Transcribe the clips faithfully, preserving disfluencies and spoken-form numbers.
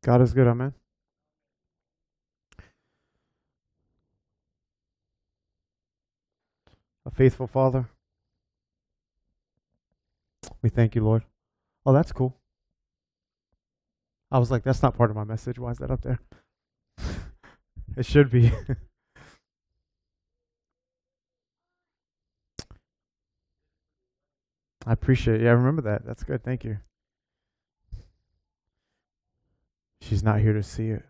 God is good, amen. A faithful Father. We thank you, Lord. Oh, that's cool. I was like, that's not part of my message. Why is that up there? It should be. I appreciate it. Yeah, I remember that. That's good. Thank you. She's not here to see it.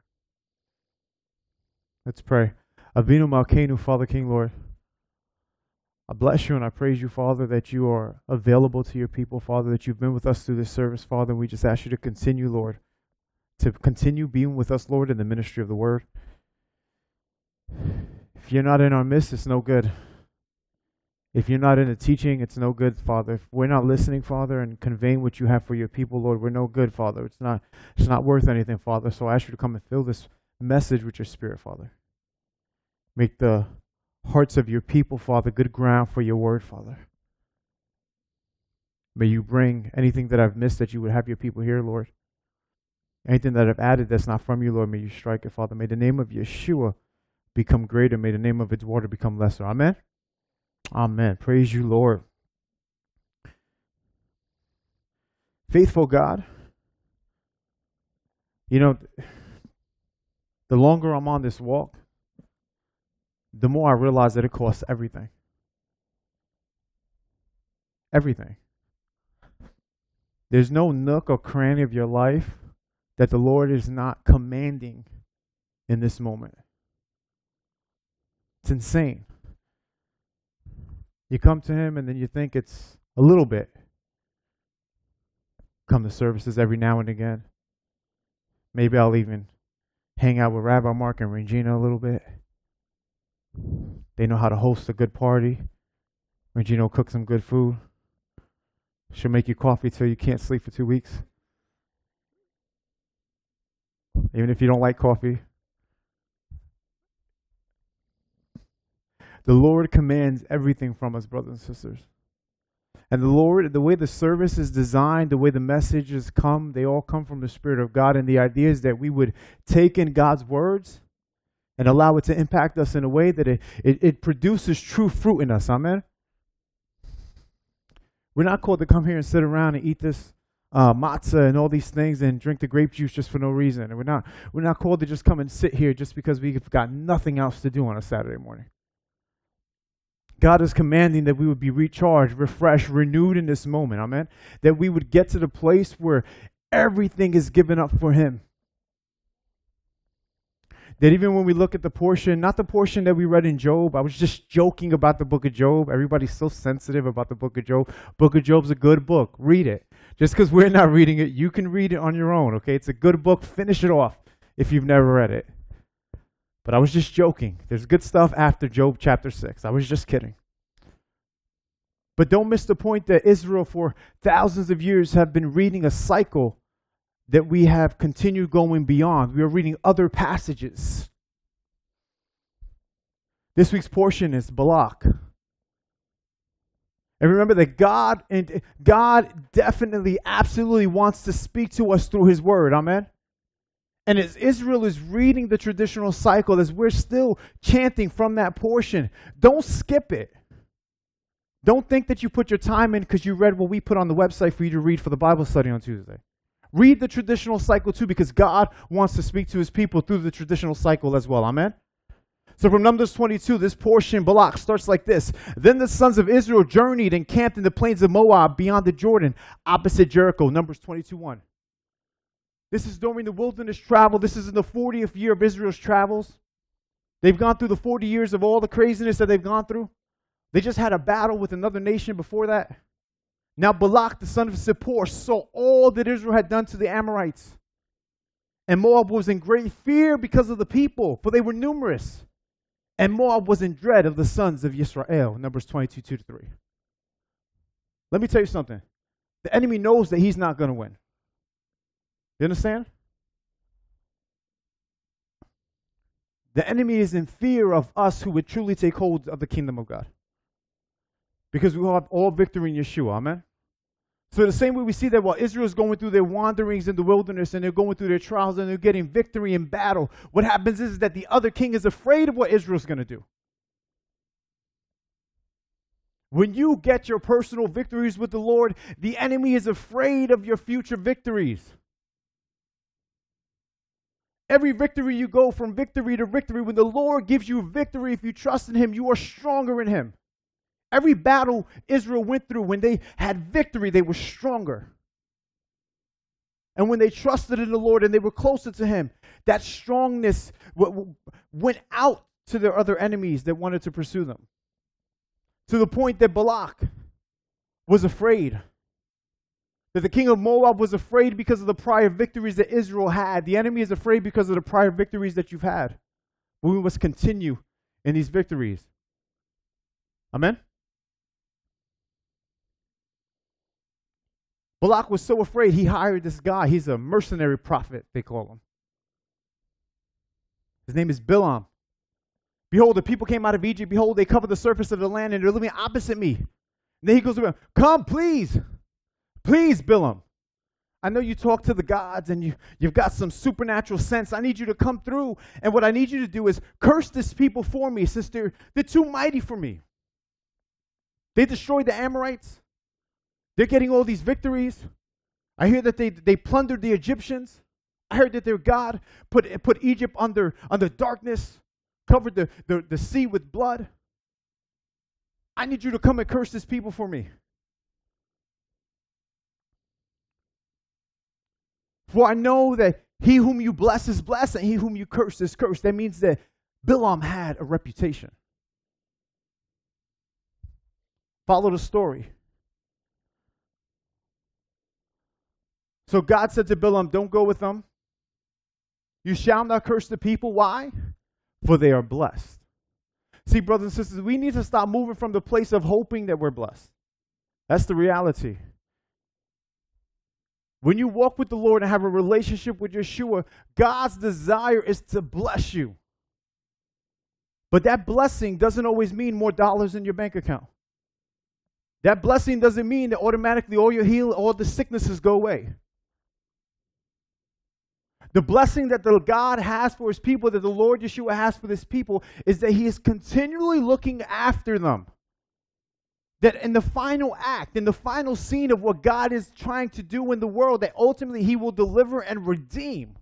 Let's pray. Avinu Malkeinu, Father King, Lord. I bless you and I praise you, Father, that you are available to your people, Father, that you've been with us through this service, Father. And we just ask you to continue, Lord, to continue being with us, Lord, in the ministry of the word. If you're not in our midst, it's no good. If you're not in the teaching, it's no good, Father. If we're not listening, Father, and conveying what you have for your people, Lord, we're no good, Father. It's not, it's not worth anything, Father. So I ask you to come and fill this message with your Spirit, Father. Make the hearts of your people, Father, good ground for your word, Father. May you bring anything that I've missed that you would have your people hear, Lord. Anything that I've added that's not from you, Lord, may you strike it, Father. May the name of Yeshua become greater. May the name of its water become lesser. Amen. Amen. Praise you, Lord. Faithful God. You know, the longer I'm on this walk, the more I realize that it costs everything. Everything. There's no nook or cranny of your life that the Lord is not commanding in this moment. It's insane. You come to him and then you think it's a little bit. Come to services every now and again. Maybe I'll even hang out with Rabbi Mark and Regina a little bit. They know how to host a good party. Regina will cook some good food. She'll make you coffee till you can't sleep for two weeks. Even if you don't like coffee. The Lord commands everything from us, brothers and sisters. And the Lord, the way the service is designed, the way the messages come, they all come from the Spirit of God. And the idea is that we would take in God's words and allow it to impact us in a way that it, it, it produces true fruit in us. Amen? We're not called to come here and sit around and eat this uh, matzah and all these things and drink the grape juice just for no reason. And we're not, we're not called to just come and sit here just because we've got nothing else to do on a Saturday morning. God is commanding that we would be recharged, refreshed, renewed in this moment. Amen? That we would get to the place where everything is given up for him. That even when we look at the portion, not the portion that we read in Job, I was just joking about the book of Job. Everybody's so sensitive about the book of Job. Book of Job's a good book. Read it. Just because we're not reading it, you can read it on your own, okay? It's a good book. Finish it off if you've never read it. But I was just joking. There's good stuff after Job chapter six. I was just kidding. But don't miss the point that Israel for thousands of years have been reading a cycle that we have continued going beyond. We are reading other passages. This week's portion is Balak. And remember that God and God definitely, absolutely wants to speak to us through his word. Amen? And as Israel is reading the traditional cycle, as we're still chanting from that portion, don't skip it. Don't think that you put your time in because you read what we put on the website for you to read for the Bible study on Tuesday. Read the traditional cycle too, because God wants to speak to his people through the traditional cycle as well. Amen? So from Numbers twenty-two, this portion, Balak, starts like this. Then the sons of Israel journeyed and camped in the plains of Moab beyond the Jordan, opposite Jericho. Numbers twenty-two one. This is during the wilderness travel. This is in the fortieth year of Israel's travels. They've gone through the forty years of all the craziness that they've gone through. They just had a battle with another nation before that. Now Balak, the son of Zippor, saw all that Israel had done to the Amorites. And Moab was in great fear because of the people, for they were numerous. And Moab was in dread of the sons of Yisrael. Numbers twenty-two, two to three. Let me tell you something. The enemy knows that he's not going to win. You understand? The enemy is in fear of us who would truly take hold of the kingdom of God. Because we will have all victory in Yeshua. Amen? So the same way we see that while Israel is going through their wanderings in the wilderness and they're going through their trials and they're getting victory in battle, what happens is that the other king is afraid of what Israel's going to do. When you get your personal victories with the Lord, the enemy is afraid of your future victories. Every victory you go from victory to victory. When the Lord gives you victory, if you trust in him, you are stronger in him. Every battle Israel went through, when they had victory, they were stronger. And when they trusted in the Lord and they were closer to him, that strongness went out to their other enemies that wanted to pursue them. To the point that Balak was afraid. That the king of Moab was afraid because of the prior victories that Israel had. The enemy is afraid because of the prior victories that you've had. But we must continue in these victories. Amen? Balak was so afraid, he hired this guy. He's a mercenary prophet, they call him. His name is Bilam. Behold, the people came out of Egypt. Behold, they covered the surface of the land, and they're living opposite me. And then he goes to him, come, please. Please, Bilam. I know you talk to the gods, and you, you've got some supernatural sense. I need you to come through. And what I need you to do is curse this people for me, since they're, they're too mighty for me. They destroyed the Amorites. They're getting all these victories. I hear that they, they plundered the Egyptians. I heard that their God put, put Egypt under, under darkness, covered the, the, the sea with blood. I need you to come and curse this people for me. For I know that he whom you bless is blessed, and he whom you curse is cursed. That means that Bilam had a reputation. Follow the story. So God said to Bilam, don't go with them. You shall not curse the people. Why? For they are blessed. See, brothers and sisters, we need to stop moving from the place of hoping that we're blessed. That's the reality. When you walk with the Lord and have a relationship with Yeshua, God's desire is to bless you. But that blessing doesn't always mean more dollars in your bank account. That blessing doesn't mean that automatically all your heal, all the sicknesses go away. The blessing that the God has for his people, that the Lord Yeshua has for this people, is that he is continually looking after them. That in the final act, in the final scene of what God is trying to do in the world, that ultimately he will deliver and redeem.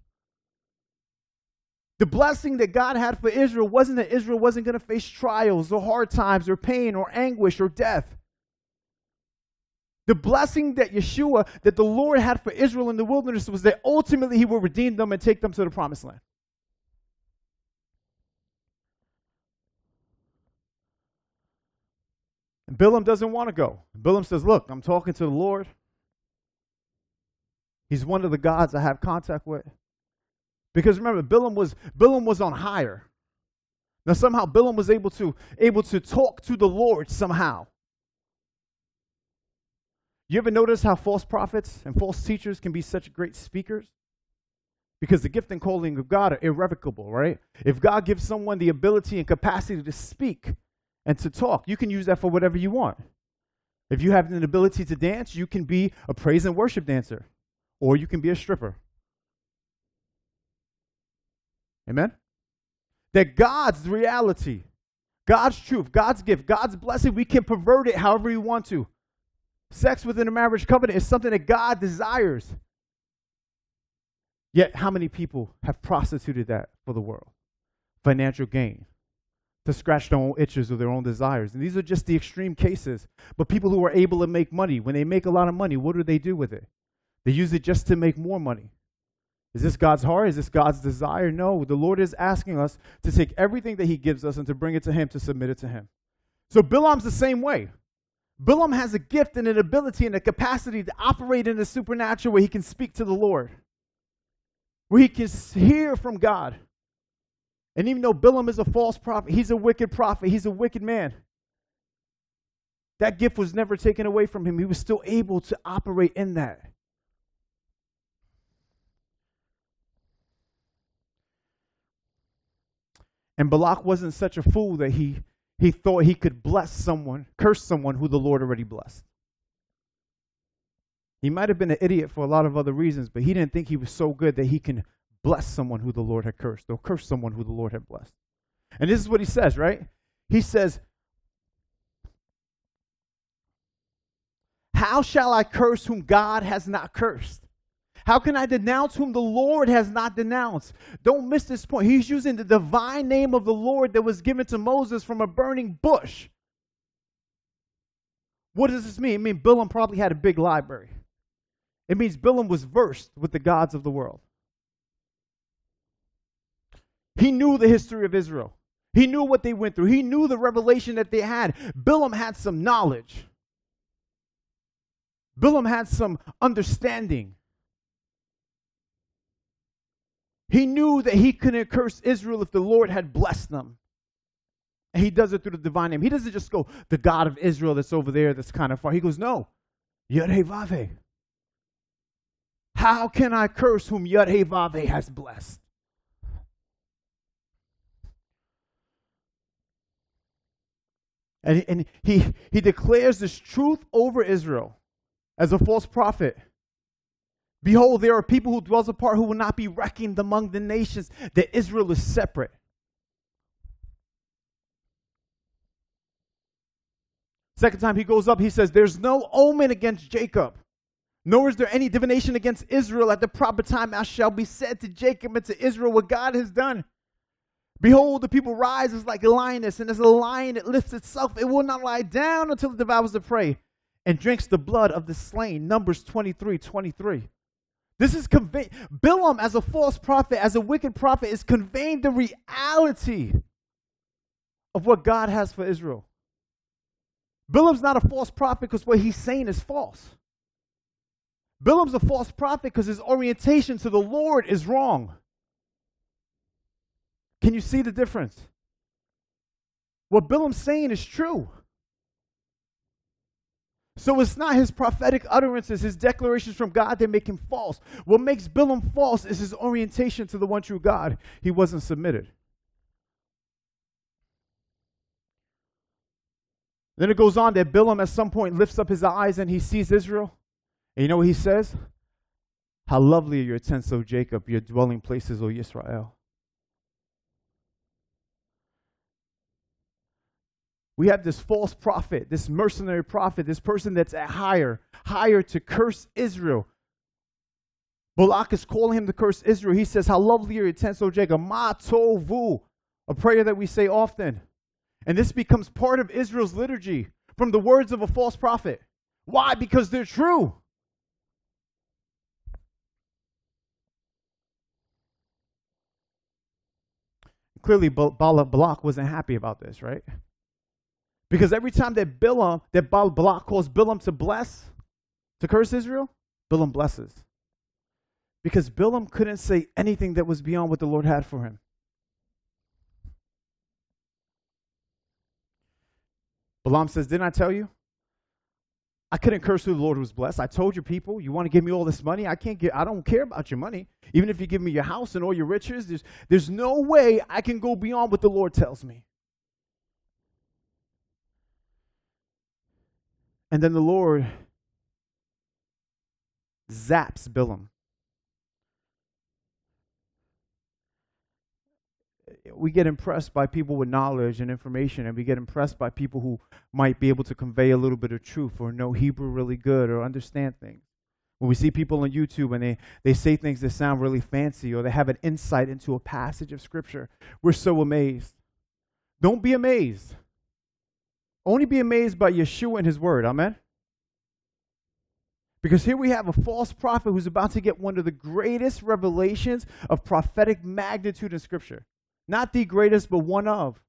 The blessing that God had for Israel wasn't that Israel wasn't going to face trials or hard times or pain or anguish or death. The blessing that Yeshua, that the Lord had for Israel in the wilderness, was that ultimately he will redeem them and take them to the promised land. And Bilam doesn't want to go. Bilam says, look, I'm talking to the Lord. He's one of the gods I have contact with. Because remember, Bilam was, Bilam was on hire. Now somehow Bilam was able to, able to talk to the Lord somehow. You ever notice how false prophets and false teachers can be such great speakers? Because the gift and calling of God are irrevocable, right? If God gives someone the ability and capacity to speak and to talk, you can use that for whatever you want. If you have an ability to dance, you can be a praise and worship dancer, or you can be a stripper. Amen? That God's reality, God's truth, God's gift, God's blessing, we can pervert it however we want to. Sex within a marriage covenant is something that God desires. Yet, how many people have prostituted that for the world? Financial gain. To scratch their own itches or their own desires. And these are just the extreme cases. But people who are able to make money, when they make a lot of money, what do they do with it? They use it just to make more money. Is this God's heart? Is this God's desire? No. The Lord is asking us to take everything that he gives us and to bring it to him, to submit it to him. So Bilam's the same way. Bilam has a gift and an ability and a capacity to operate in the supernatural where he can speak to the Lord, where he can hear from God. And even though Bilam is a false prophet, he's a wicked prophet, he's a wicked man, that gift was never taken away from him. He was still able to operate in that. And Balak wasn't such a fool that he He thought he could bless someone, curse someone who the Lord already blessed. He might have been an idiot for a lot of other reasons, but he didn't think he was so good that he can bless someone who the Lord had cursed or curse someone who the Lord had blessed. And this is what he says, right? He says, how shall I curse whom God has not cursed? How can I denounce whom the Lord has not denounced? Don't miss this point. He's using the divine name of the Lord that was given to Moses from a burning bush. What does this mean? It means Bilam probably had a big library. It means Bilam was versed with the gods of the world. He knew the history of Israel. He knew what they went through. He knew the revelation that they had. Bilam had some knowledge. Bilam had some understanding. He knew that he couldn't curse Israel if the Lord had blessed them. And he does it through the divine name. He doesn't just go, the God of Israel that's over there that's kind of far. He goes, no, Yud-Heh-Vav-Heh. How can I curse whom Yud-Heh-Vav-Heh has blessed? And, and he, he declares this truth over Israel as a false prophet. Behold, there are people who dwells apart who will not be reckoned among the nations, that Israel is separate. Second time he goes up, he says, there's no omen against Jacob, nor is there any divination against Israel. At the proper time, I shall be said to Jacob and to Israel what God has done. Behold, the people rises like a lioness, and as a lion it lifts itself, it will not lie down until it devours the prey and drinks the blood of the slain. Numbers twenty-three twenty-three. This is conveying, Bilam as a false prophet, as a wicked prophet, is conveying the reality of what God has for Israel. Bilam's not a false prophet because what he's saying is false. Bilam's a false prophet because his orientation to the Lord is wrong. Can you see the difference? What Bilam's saying is true. So it's not his prophetic utterances, his declarations from God that make him false. What makes Bilam false is his orientation to the one true God. He wasn't submitted. Then it goes on that Bilam at some point lifts up his eyes and he sees Israel. And you know what he says? How lovely are your tents, O Jacob, your dwelling places, O Israel. We have this false prophet, this mercenary prophet, this person that's at higher, higher to curse Israel. Balak is calling him to curse Israel. He says, how lovely are your tents, O Jacob. Ma tovu, a prayer that we say often. And this becomes part of Israel's liturgy from the words of a false prophet. Why? Because they're true. Clearly, Balak wasn't happy about this, right? Because every time that Bilam, that Balak calls Bilam to bless, to curse Israel, Bilam blesses. Because Bilam couldn't say anything that was beyond what the Lord had for him. Balaam says, didn't I tell you? I couldn't curse who the Lord was blessed. I told your people, you want to give me all this money? I can't get, I don't care about your money. Even if you give me your house and all your riches, there's, there's no way I can go beyond what the Lord tells me. And then the Lord zaps Bilam. We get impressed by people with knowledge and information, and we get impressed by people who might be able to convey a little bit of truth or know Hebrew really good or understand things. When we see people on YouTube and they, they say things that sound really fancy or they have an insight into a passage of Scripture, we're so amazed. Don't be amazed. Only be amazed by Yeshua and His Word. Amen? Because here we have a false prophet who's about to get one of the greatest revelations of prophetic magnitude in Scripture. Not the greatest, but one of.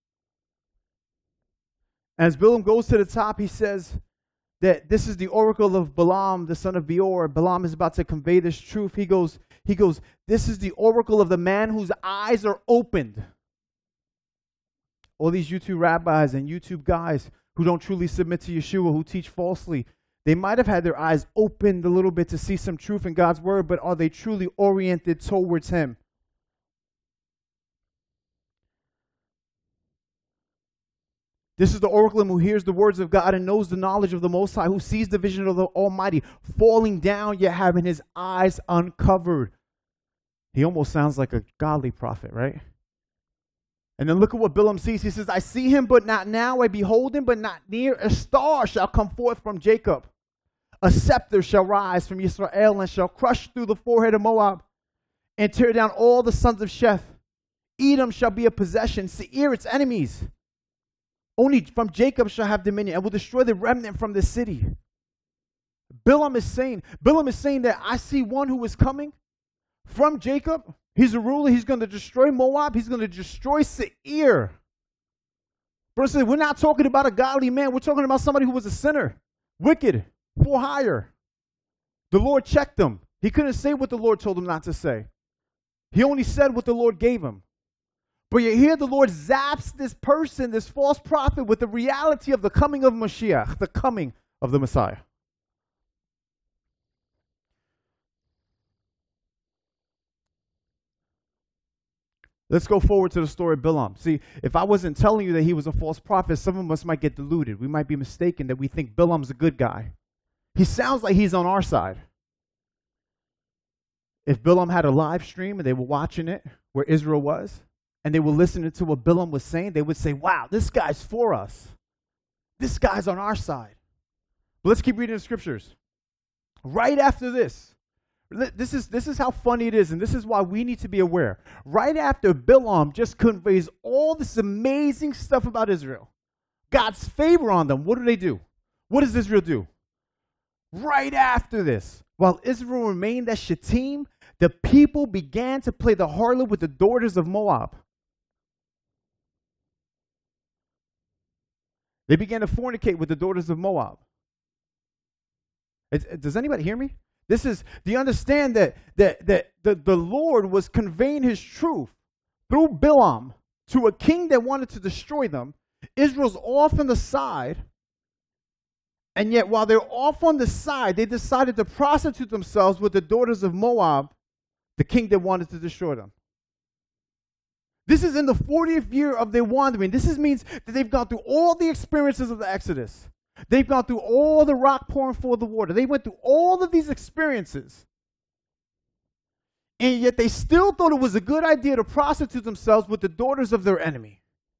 As Bilam goes to the top, he says that this is the oracle of Balaam, the son of Beor. Balaam is about to convey this truth. He goes, he goes, this is the oracle of the man whose eyes are opened. All these YouTube rabbis and YouTube guys who don't truly submit to Yeshua, who teach falsely, they might have had their eyes opened a little bit to see some truth in God's word, but are they truly oriented towards Him? This is the oracle who hears the words of God and knows the knowledge of the Most High, who sees the vision of the Almighty, falling down yet having his eyes uncovered. He almost sounds like a godly prophet, right? And then look at what Bilam sees. He says, I see him, but not now. I behold him, but not near. A star shall come forth from Jacob. A scepter shall rise from Israel and shall crush through the forehead of Moab and tear down all the sons of Sheth. Edom shall be a possession, Seir its enemies. Only from Jacob shall have dominion, and will destroy the remnant from the city. Bilam is saying, Bilam is saying that I see one who is coming from Jacob. He's a ruler. He's going to destroy Moab. He's going to destroy Seir. Brother said, we're not talking about a godly man. We're talking about somebody who was a sinner, wicked, for hire. The Lord checked him. He couldn't say what the Lord told him not to say. He only said what the Lord gave him. But you hear the Lord zaps this person, this false prophet, with the reality of the coming of Mashiach, the coming of the Messiah. Let's go forward to the story of Bilam. See, if I wasn't telling you that he was a false prophet, some of us might get deluded. We might be mistaken that we think Bilam's a good guy. He sounds like he's on our side. If Bilam had a live stream and they were watching it where Israel was, and they were listening to what Bilam was saying, they would say, wow, this guy's for us. This guy's on our side. But let's keep reading the scriptures. Right after this, this is, this is how funny it is, and this is why we need to be aware. Right after Bilam just conveys all this amazing stuff about Israel, God's favor on them, what do they do? What does Israel do? Right after this, while Israel remained at Shittim, the people began to play the harlot with the daughters of Moab. They began to fornicate with the daughters of Moab. It's, does anybody hear me? This is, do you understand that, that, that the, the Lord was conveying his truth through Bilam to a king that wanted to destroy them? Israel's off on the side, and yet while they're off on the side, they decided to prostitute themselves with the daughters of Moab, the king that wanted to destroy them. This is in the fortieth year of their wandering. This is, means that they've gone through all the experiences of the Exodus. They've gone through all the rock pouring forth the water. They went through all of these experiences. And yet they still thought it was a good idea to prostitute themselves with the daughters of their enemy.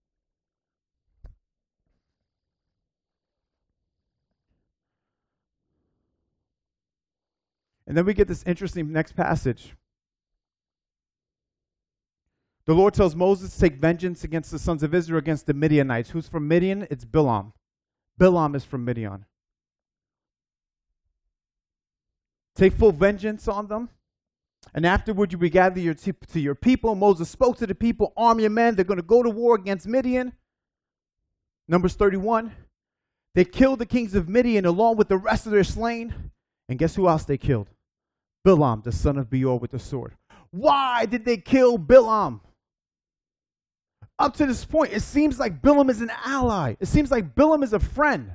And then we get this interesting next passage. The Lord tells Moses to take vengeance against the sons of Israel, against the Midianites. Who's from Midian? It's Bilam. Bilam is from Midian. Take full vengeance on them. And afterward you regather your t- to your people. Moses spoke to the people, arm your men. They're going to go to war against Midian. Numbers thirty-one. They killed the kings of Midian along with the rest of their slain. And guess who else they killed? Bilam, the son of Beor, with the sword. Why did they kill Bilam? Up to this point, it seems like Bilam is an ally. It seems like Bilam is a friend.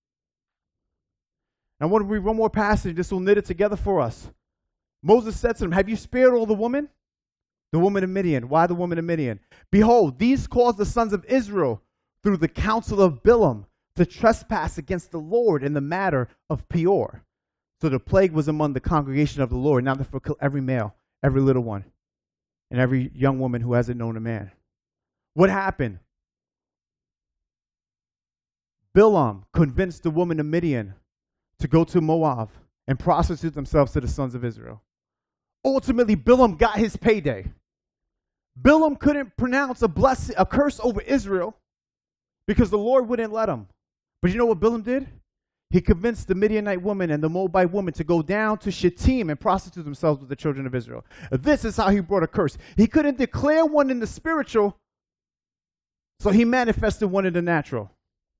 I want to read one more passage. This will knit it together for us. Moses said to them, have you spared all the women? The woman of Midian. Why the woman of Midian? Behold, these caused the sons of Israel through the counsel of Bilam to trespass against the Lord in the matter of Peor. So the plague was among the congregation of the Lord. Now therefore kill every male, every little one, and every young woman who hasn't known a man. What happened? Bilam convinced the woman of Midian to go to Moab and prostitute themselves to the sons of Israel. Ultimately, Bilam got his payday. Bilam couldn't pronounce a blessing, a curse over Israel because the Lord wouldn't let him. But you know what Bilam did? He convinced the Midianite woman and the Moabite woman to go down to Shittim and prostitute themselves with the children of Israel. This is how he brought a curse. He couldn't declare one in the spiritual, so he manifested one in the natural.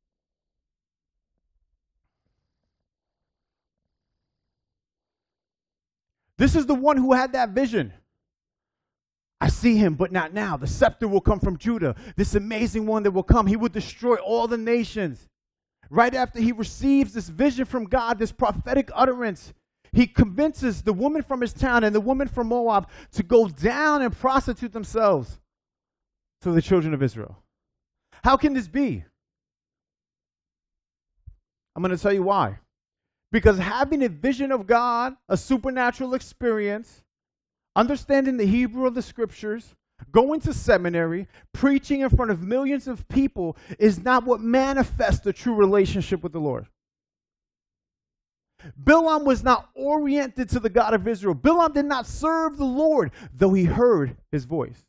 This is the one who had that vision. I see him, but not now. The scepter will come from Judah. This amazing one that will come. He will destroy all the nations. Right after he receives this vision from God, this prophetic utterance, he convinces the woman from his town and the woman from Moab to go down and prostitute themselves to the children of Israel. How can this be? I'm going to tell you why. Because having a vision of God, a supernatural experience, understanding the Hebrew of the scriptures, going to seminary, preaching in front of millions of people is not what manifests a true relationship with the Lord. Bilam was not oriented to the God of Israel. Bilam did not serve the Lord, though he heard his voice.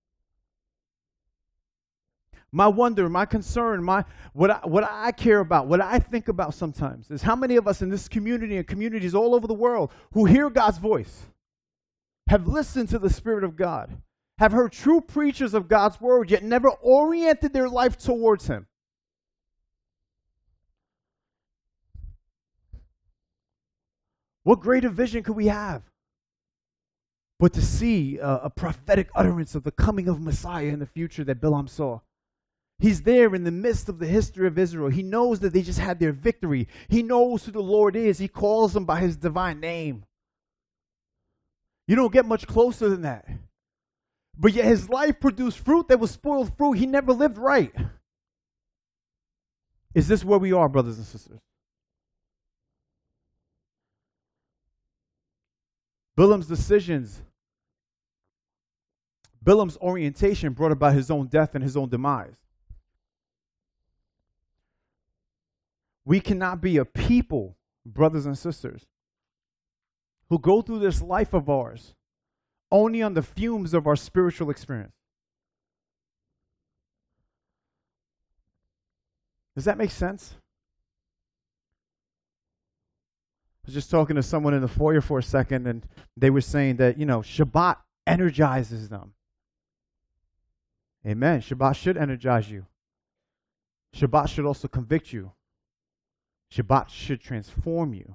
My wonder, my concern, my what I, what I care about, what I think about sometimes is how many of us in this community and communities all over the world who hear God's voice, have listened to the Spirit of God, have heard true preachers of God's word, yet never oriented their life towards Him. What greater vision could we have but to see a, a prophetic utterance of the coming of Messiah in the future that Bilam saw? He's there in the midst of the history of Israel. He knows that they just had their victory. He knows who the Lord is. He calls them by His divine name. You don't get much closer than that. But yet his life produced fruit that was spoiled fruit. He never lived right. Is this where we are, brothers and sisters? Bilam's decisions, Bilam's orientation brought about his own death and his own demise. We cannot be a people, brothers and sisters, who go through this life of ours only on the fumes of our spiritual experience. Does that make sense? I was just talking to someone in the foyer for a second, and they were saying that, you know, Shabbat energizes them. Amen. Shabbat should energize you. Shabbat should also convict you. Shabbat should transform you.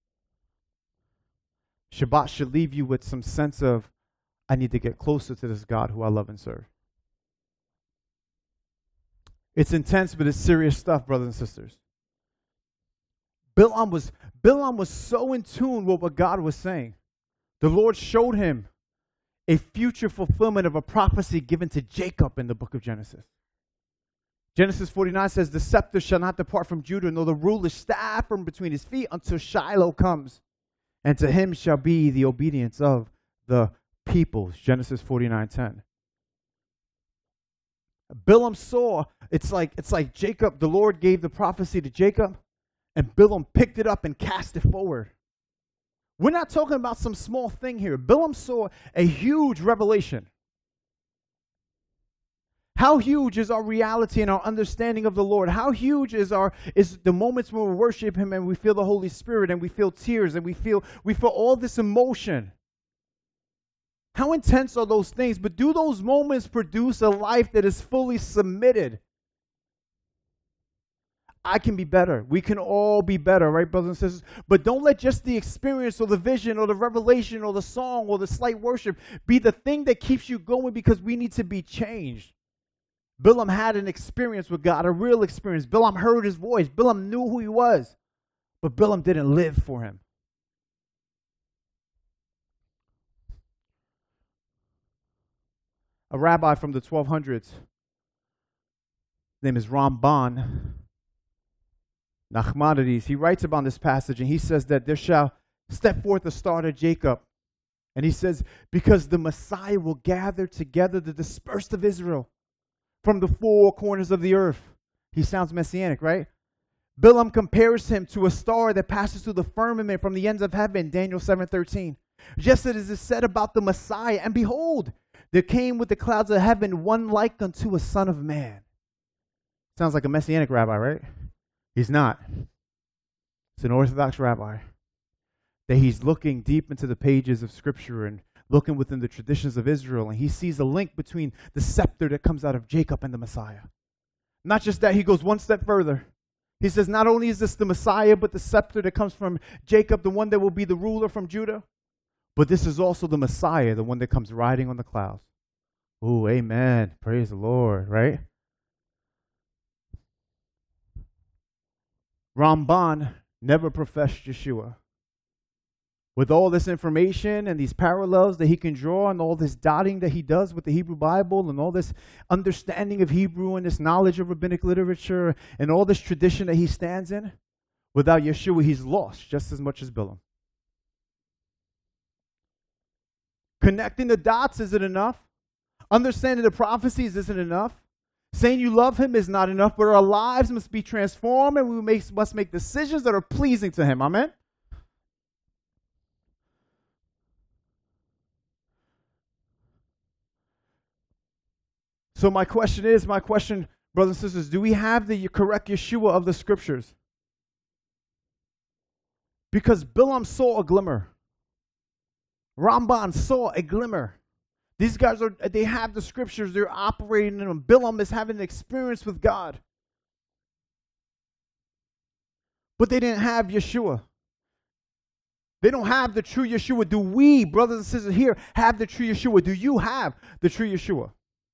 Shabbat should leave you with some sense of, I need to get closer to this God who I love and serve. It's intense, but it's serious stuff, brothers and sisters. Bilam was, Bilam was so in tune with what God was saying. The Lord showed him a future fulfillment of a prophecy given to Jacob in the book of Genesis. Genesis forty-nine says, the scepter shall not depart from Judah, nor the ruler's staff from between his feet until Shiloh comes. And to him shall be the obedience of the peoples. Genesis forty-nine ten. Bilam saw, it's like, it's like Jacob, the Lord gave the prophecy to Jacob, and Bilam picked it up and cast it forward. We're not talking about some small thing here. Bilam saw a huge revelation. How huge is our reality and our understanding of the Lord? How huge is our is the moments when we worship Him and we feel the Holy Spirit and we feel tears and we feel we feel all this emotion? How intense are those things? But do those moments produce a life that is fully submitted? I can be better. We can all be better, right, brothers and sisters? But don't let just the experience or the vision or the revelation or the song or the slight worship be the thing that keeps you going, because we need to be changed. Bilam had an experience with God, a real experience. Bilam heard His voice. Bilam knew who He was. But Bilam didn't live for Him. A rabbi from the twelve hundreds, his name is Ramban Nachmanides, he writes about this passage, and he says that there shall step forth a star to Jacob. And he says, because the Messiah will gather together the dispersed of Israel from the four corners of the earth. He sounds messianic, right? Bilam compares him to a star that passes through the firmament from the ends of heaven, Daniel seven thirteen. Just as it is said about the Messiah, and behold, there came with the clouds of heaven one like unto a son of man. Sounds like a messianic rabbi, right? He's not. It's an Orthodox rabbi. That he's looking deep into the pages of Scripture and looking within the traditions of Israel, and he sees a link between the scepter that comes out of Jacob and the Messiah. Not just that, he goes one step further. He says, not only is this the Messiah, but the scepter that comes from Jacob, the one that will be the ruler from Judah, but this is also the Messiah, the one that comes riding on the clouds. Oh, amen. Praise the Lord, right? Ramban never professed Yeshua. With all this information and these parallels that he can draw and all this dotting that he does with the Hebrew Bible and all this understanding of Hebrew and this knowledge of rabbinic literature and all this tradition that he stands in, Without Yeshua, he's lost just as much as Bilam. Connecting the dots isn't enough. Understanding the prophecies isn't enough. Saying you love him is not enough, but our lives must be transformed and we make, must make decisions that are pleasing to him. Amen? So my question is, my question, brothers and sisters, do we have the correct Yeshua of the scriptures? Because Bilam saw a glimmer. Ramban saw a glimmer. These guys are, they have the scriptures, they're operating in them. Bilam is having an experience with God. But they didn't have Yeshua. They don't have the true Yeshua. Do we, brothers and sisters here, have the true Yeshua? Do you have the true Yeshua?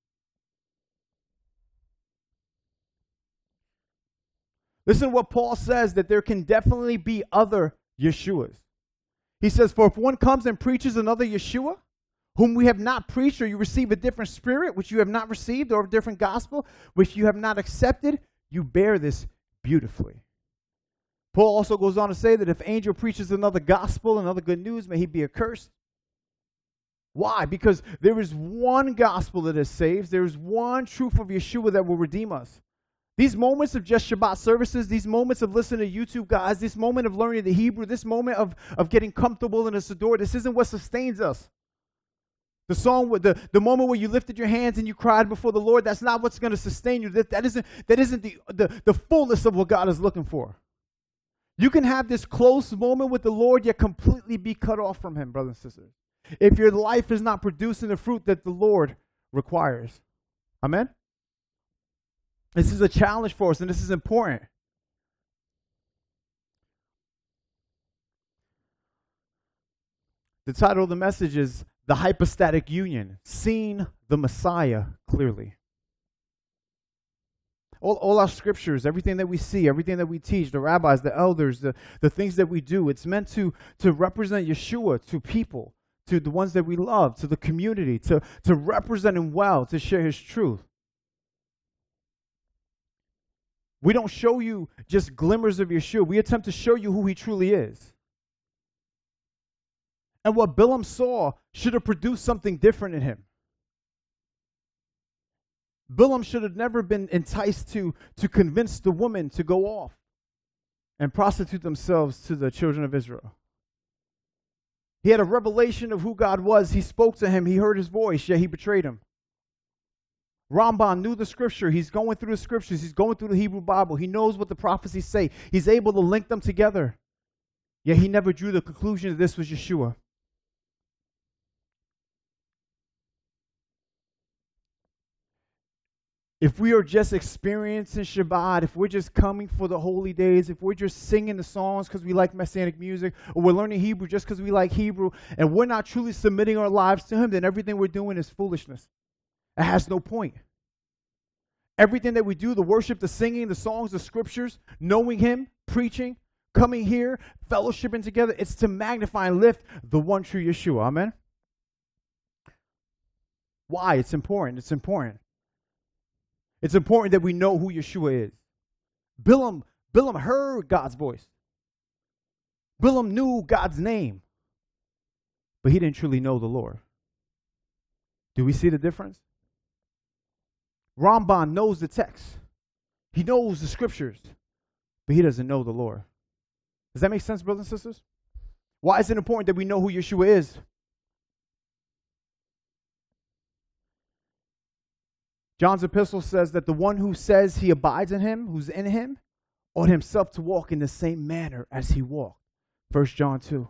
Listen to what Paul says, that there can definitely be other Yeshuas. He says, for if one comes and preaches another Yeshua, whom we have not preached, or you receive a different spirit, which you have not received, or a different gospel, which you have not accepted, you bear this beautifully. Paul also goes on to say that if angel preaches another gospel, another good news, may he be accursed. Why? Because there is one gospel that is saves. There is one truth of Yeshua that will redeem us. These moments of just Shabbat services, these moments of listening to YouTube guys, this moment of learning the Hebrew, this moment of, of getting comfortable in a Siddur, this isn't what sustains us. The song, with the, the moment where you lifted your hands and you cried before the Lord, that's not what's going to sustain you. That, that isn't, that isn't the, the, the fullness of what God is looking for. You can have this close moment with the Lord, yet completely be cut off from him, brothers and sisters, if your life is not producing the fruit that the Lord requires. Amen? This is a challenge for us, and this is important. The title of the message is The Hypostatic Union, Seeing the Messiah Clearly. All, all our scriptures, everything that we see, everything that we teach, the rabbis, the elders, the, the things that we do, it's meant to, to represent Yeshua to people, to the ones that we love, to the community, to, to represent him well, to share his truth. We don't show you just glimmers of Yeshua. We attempt to show you who he truly is. And what Bilam saw should have produced something different in him. Bilam should have never been enticed to, to convince the woman to go off and prostitute themselves to the children of Israel. He had a revelation of who God was. He spoke to him. He heard his voice, yet he betrayed him. Ramban knew the scripture. He's going through the scriptures. He's going through the Hebrew Bible. He knows what the prophecies say. He's able to link them together. Yet he never drew the conclusion that this was Yeshua. If we are just experiencing Shabbat, if we're just coming for the holy days, if we're just singing the songs because we like Messianic music, or we're learning Hebrew just because we like Hebrew, and we're not truly submitting our lives to him, then everything we're doing is foolishness. It has no point. Everything that we do, the worship, the singing, the songs, the scriptures, knowing him, preaching, coming here, fellowshipping together, it's to magnify and lift the one true Yeshua. Amen? Why? It's important. It's important. It's important that we know who Yeshua is. Bilam, Bilam heard God's voice. Bilam knew God's name, but he didn't truly know the Lord. Do we see the difference? Ramban knows the text. He knows the scriptures, but he doesn't know the Lord. Does that make sense, brothers and sisters? Why is it important that we know who Yeshua is? John's epistle says that the one who says he abides in him, who's in him, ought himself to walk in the same manner as he walked. First John two.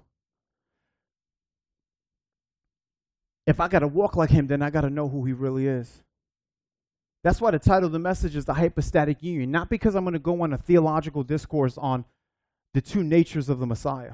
If I got to walk like him, then I got to know who he really is. That's why the title of the message is The Hypostatic Union. Not because I'm going to go on a theological discourse on the two natures of the Messiah,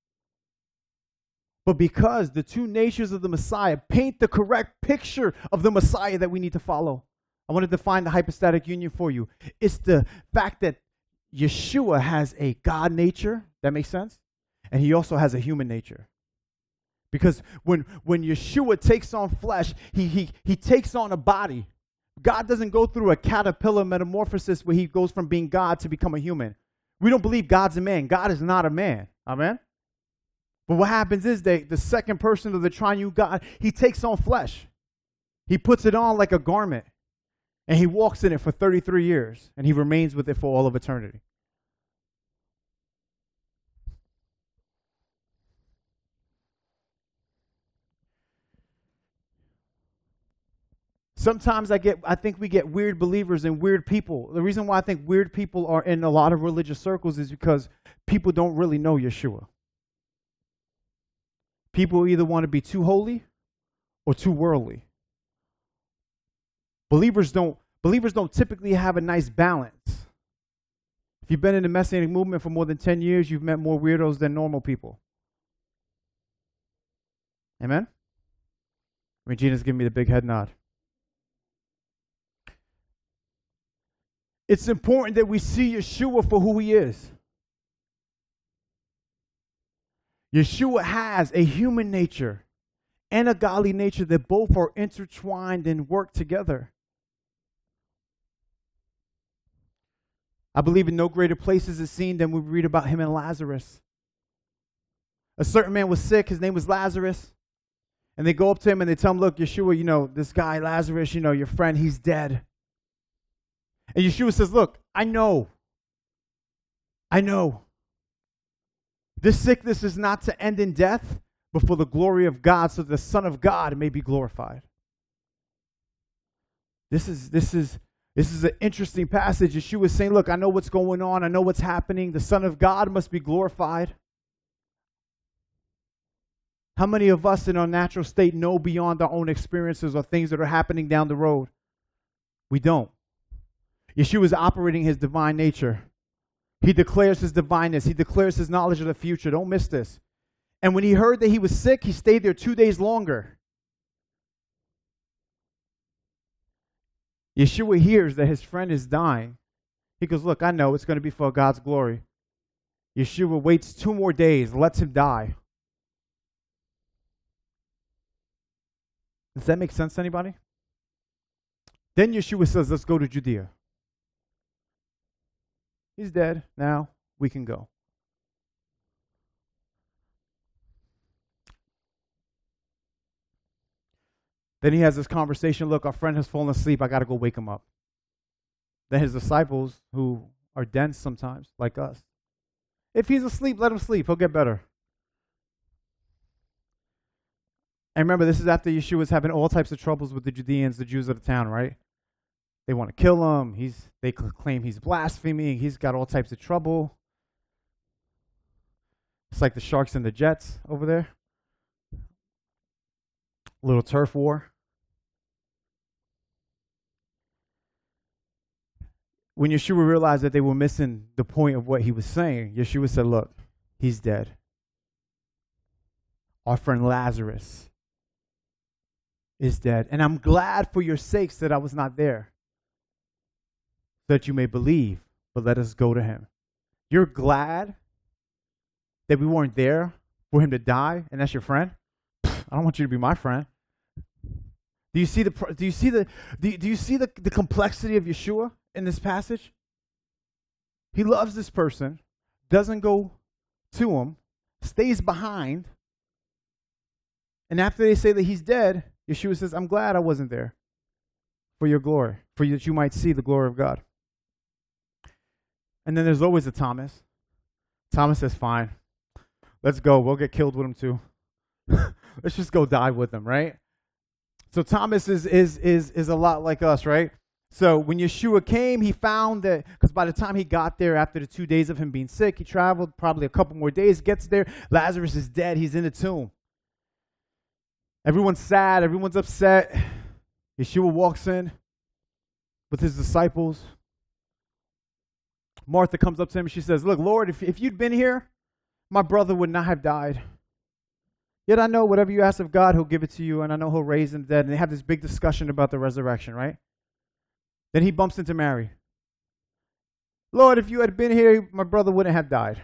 but because the two natures of the Messiah paint the correct picture of the Messiah that we need to follow. I want to define the hypostatic union for you. It's the fact that Yeshua has a God nature, that makes sense, and he also has a human nature. Because when, when Yeshua takes on flesh, he, he, he takes on a body. God doesn't go through a caterpillar metamorphosis where he goes from being God to become a human. We don't believe God's a man. God is not a man. Amen? But what happens is that the second person of the triune God, he takes on flesh. He puts it on like a garment. And he walks in it for thirty-three years. And he remains with it for all of eternity. Sometimes I get, I think we get weird believers and weird people. The reason why I think weird people are in a lot of religious circles is because people don't really know Yeshua. People either want to be too holy or too worldly. Believers don't, believers don't typically have a nice balance. If you've been in the Messianic movement for more than ten years, you've met more weirdos than normal people. Amen? Regina's giving me the big head nod. It's important that we see Yeshua for who he is. Yeshua has a human nature and a godly nature that both are intertwined and work together. I believe in no greater place is it seen than we read about him and Lazarus. A certain man was sick. His name was Lazarus. And they go up to him and they tell him, look, Yeshua, you know, this guy, Lazarus, you know, your friend, he's dead. And Yeshua says, look, I know. I know. This sickness is not to end in death, but for the glory of God, so the Son of God may be glorified. This is, this is, this is an interesting passage. Yeshua is saying, look, I know what's going on. I know what's happening. The Son of God must be glorified. How many of us in our natural state know beyond our own experiences or things that are happening down the road? We don't. Yeshua is operating his divine nature. He declares his divineness. He declares his knowledge of the future. Don't miss this. And when he heard that he was sick, he stayed there two days longer. Yeshua hears that his friend is dying. He goes, look, I know it's going to be for God's glory. Yeshua waits two more days, lets him die. Does that make sense to anybody? Then Yeshua says, let's go to Judea. He's dead. Now we can go. Then he has this conversation. Look, our friend has fallen asleep. I got to go wake him up. Then his disciples, who are dense sometimes, like us, if he's asleep, let him sleep. He'll get better. And remember, this is after Yeshua was having all types of troubles with the Judeans, the Jews of the town, right? They want to kill him. He's, they claim he's blaspheming. He's got all types of trouble. It's like the Sharks and the Jets over there. A little turf war. When Yeshua realized that they were missing the point of what he was saying, Yeshua said, look, he's dead. Our friend Lazarus is dead. And I'm glad for your sakes that I was not there, that you may believe, but let us go to him. You're glad that we weren't there for him to die, and that's your friend? Pfft, I don't want you to be my friend. Do you see the do you see the do you, do you see the, the complexity of Yeshua in this passage? He loves this person, doesn't go to him, stays behind, and after they say that he's dead, Yeshua says, I'm glad I wasn't there for your glory, for you, that you might see the glory of God. And then there's always a Thomas. Thomas says, fine, let's go. We'll get killed with him too. Let's just go die with him, right? So Thomas is, is, is, is a lot like us, right? So when Yeshua came, he found that, because by the time he got there, after the two days of him being sick, he traveled probably a couple more days, gets there, Lazarus is dead, he's in the tomb. Everyone's sad, everyone's upset. Yeshua walks in with his disciples. Martha comes up to him and she says, look, Lord, if, if you'd been here, my brother would not have died. Yet I know whatever you ask of God, he'll give it to you, and I know he'll raise the dead. And they have this big discussion about the resurrection, right? Then he bumps into Mary. Lord, if you had been here, my brother wouldn't have died.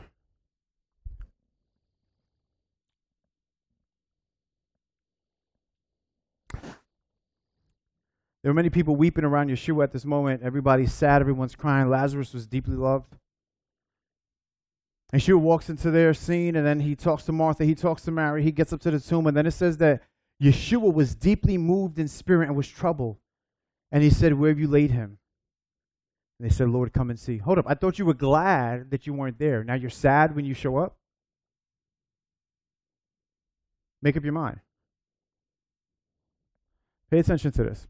There are many people weeping around Yeshua at this moment. Everybody's sad. Everyone's crying. Lazarus was deeply loved. And Yeshua walks into their scene, and then he talks to Martha, he talks to Mary, he gets up to the tomb, and then it says that Yeshua was deeply moved in spirit and was troubled. And he said, where have you laid him? And they said, Lord, come and see. Hold up, I thought you were glad that you weren't there. Now you're sad when you show up? Make up your mind. Pay attention to this.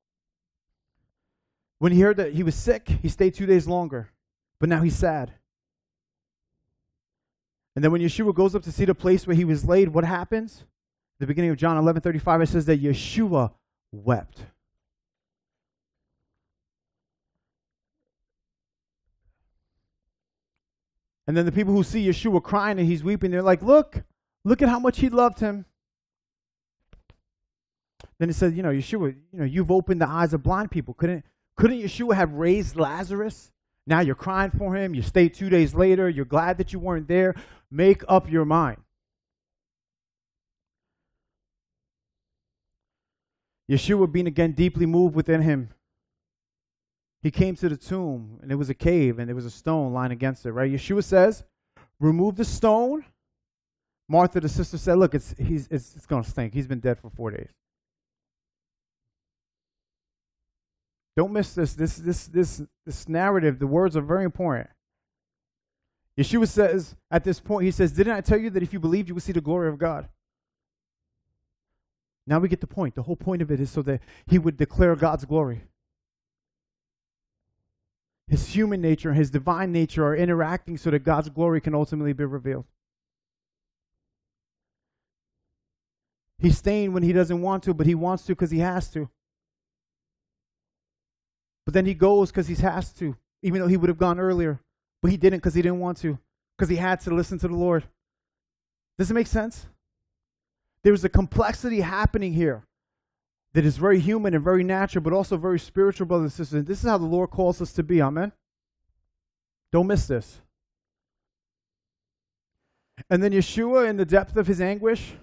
When he heard that he was sick, he stayed two days longer. But now he's sad. And then when Yeshua goes up to see the place where he was laid, what happens? At the beginning of John eleven thirty-five, it says that Yeshua wept. And then the people who see Yeshua crying and he's weeping, they're like, look, look at how much he loved him. Then it says, you know, Yeshua, you know, you've opened the eyes of blind people. Couldn't, couldn't Yeshua have raised Lazarus? Now you're crying for him. You stayed two days later. You're glad that you weren't there. Make up your mind. Yeshua, being again deeply moved within him, he came to the tomb, and it was a cave, and there was a stone lying against it, right? Yeshua says, remove the stone. Martha, the sister, said, look, it's, he's, it's, it's going to stink. He's been dead for four days. Don't miss this, this, this, this, this narrative. The words are very important. Yeshua says, at this point, he says, didn't I tell you that if you believed, you would see the glory of God? Now we get the point. The whole point of it is so that he would declare God's glory. His human nature and his divine nature are interacting so that God's glory can ultimately be revealed. He's staying when he doesn't want to, but he wants to because he has to. But then he goes because he has to, even though he would have gone earlier. But he didn't because he didn't want to, because he had to listen to the Lord. Does it make sense? There's a complexity happening here that is very human and very natural, but also very spiritual, brothers and sisters. And this is how the Lord calls us to be, amen? Don't miss this. And then Yeshua, in the depth of his anguish,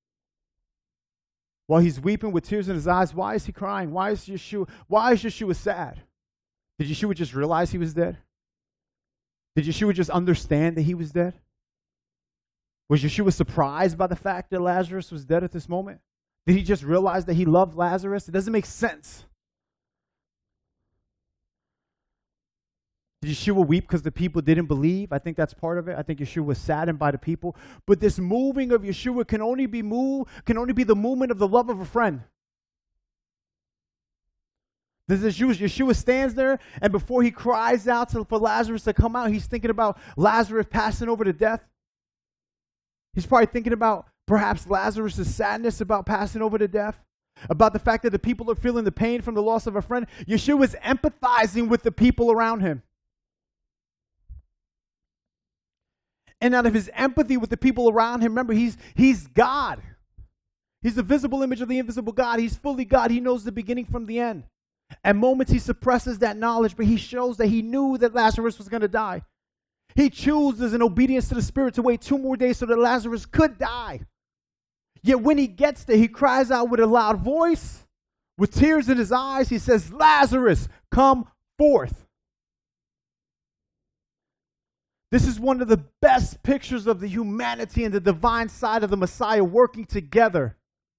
while he's weeping with tears in his eyes, why is he crying? Why is Yeshua, why is Yeshua sad? Did Yeshua just realize he was dead? Did Yeshua just understand that he was dead? Was Yeshua surprised by the fact that Lazarus was dead at this moment? Did he just realize that he loved Lazarus? It doesn't make sense. Did Yeshua weep because the people didn't believe? I think that's part of it. I think Yeshua was saddened by the people. But this moving of Yeshua can only be move, can only be the movement of the love of a friend. This is Yeshua, Yeshua stands there, and before he cries out to, for Lazarus to come out, he's thinking about Lazarus passing over to death. He's probably thinking about perhaps Lazarus' sadness about passing over to death, about the fact that the people are feeling the pain from the loss of a friend. Yeshua is empathizing with the people around him. And out of his empathy with the people around him, remember, he's, he's God. He's the visible image of the invisible God. He's fully God. He knows the beginning from the end. At moments, he suppresses that knowledge, but he shows that he knew that Lazarus was going to die. He chooses in obedience to the Spirit to wait two more days so that Lazarus could die. Yet when he gets there, he cries out with a loud voice, with tears in his eyes. He says, Lazarus, come forth. This is one of the best pictures of the humanity and the divine side of the Messiah working together.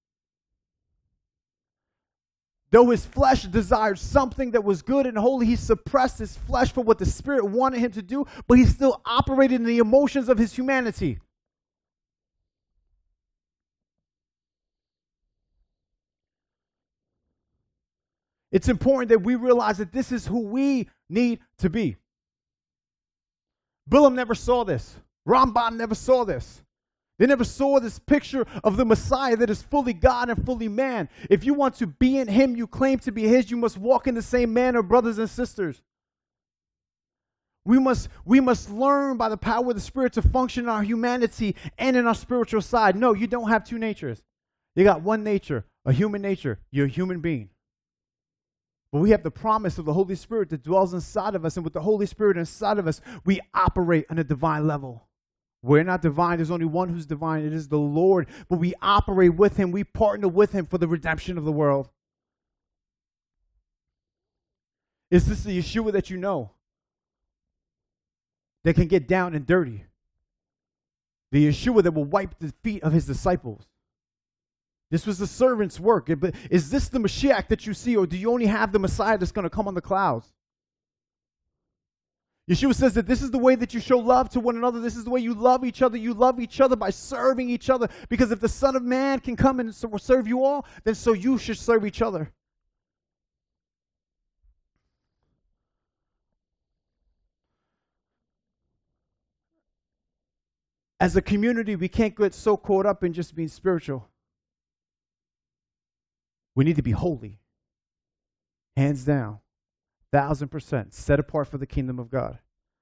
Though his flesh desired something that was good and holy, he suppressed his flesh for what the Spirit wanted him to do, but he still operated in the emotions of his humanity. It's important that we realize that this is who we need to be. Bilam never saw this. Ramban never saw this. They never saw this picture of the Messiah that is fully God and fully man. If you want to be in him, you claim to be his, you must walk in the same manner, brothers and sisters. We must, we must learn by the power of the Spirit to function in our humanity and in our spiritual side. No, you don't have two natures. You got one nature, a human nature. You're a human being. But we have the promise of the Holy Spirit that dwells inside of us, and with the Holy Spirit inside of us, we operate on a divine level. We're not divine. There's only one who's divine. It is the Lord. But we operate with him. We partner with him for the redemption of the world. Is this the Yeshua that you know? That can get down and dirty? The Yeshua that will wipe the feet of his disciples. This was the servant's work. But is this the Mashiach that you see, or do you only have the Messiah that's going to come on the clouds? Yeshua says that this is the way that you show love to one another. This is the way you love each other. You love each other by serving each other. Because if the Son of Man can come and serve you all, then so you should serve each other. As a community, we can't get so caught up in just being spiritual. We need to be holy. Hands down. Thousand percent. Set apart for the kingdom of God.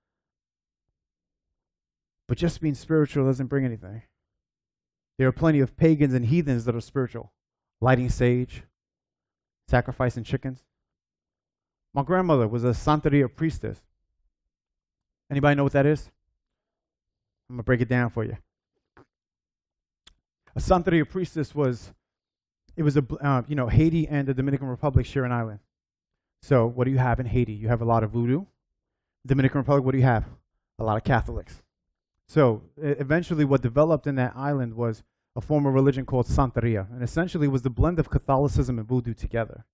But just being spiritual doesn't bring anything. There are plenty of pagans and heathens that are spiritual. Lighting sage. Sacrificing chickens. My grandmother was a Santeria priestess. Anybody know what that is? I'm going to break it down for you. A Santeria priestess was, it was a, uh, you know, Haiti and the Dominican Republic share an island. So what do you have in Haiti? You have a lot of voodoo. Dominican Republic, what do you have? A lot of Catholics. So eventually what developed in that island was a form of religion called Santeria. And essentially it was the blend of Catholicism and voodoo together.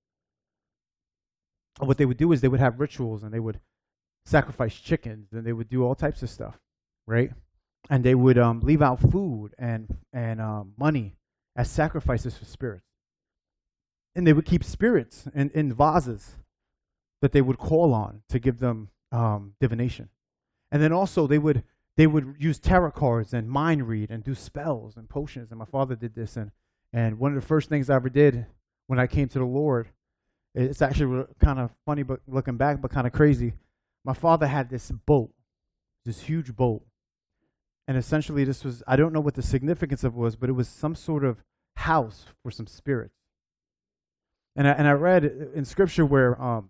And what they would do is they would have rituals and they would sacrifice chickens and they would do all types of stuff. Right? And they would um, leave out food and and um, money as sacrifices for spirits. And they would keep spirits in, in vases that they would call on to give them um, divination. And then also they would they would use tarot cards and mind read and do spells and potions. And my father did this. And, and one of the first things I ever did when I came to the Lord, it's actually kind of funny but looking back, but kind of crazy. My father had this boat, this huge boat. And essentially this was, I don't know what the significance of it was, but it was some sort of house for some spirits. And I, and I read in scripture where um,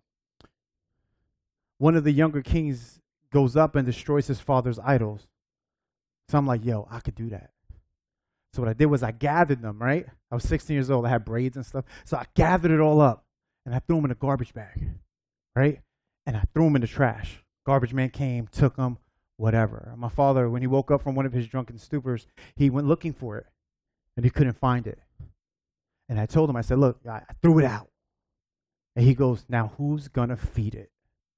one of the younger kings goes up and destroys his father's idols. So I'm like, yo, I could do that. So what I did was I gathered them, right? I was sixteen years old. I had braids and stuff. So I gathered it all up and I threw them in a garbage bag, right? And I threw them in the trash. Garbage man came, took them. Whatever. My father, when he woke up from one of his drunken stupors, he went looking for it, and he couldn't find it. And I told him, I said, look, I threw it out. And he goes, now who's going to feed it?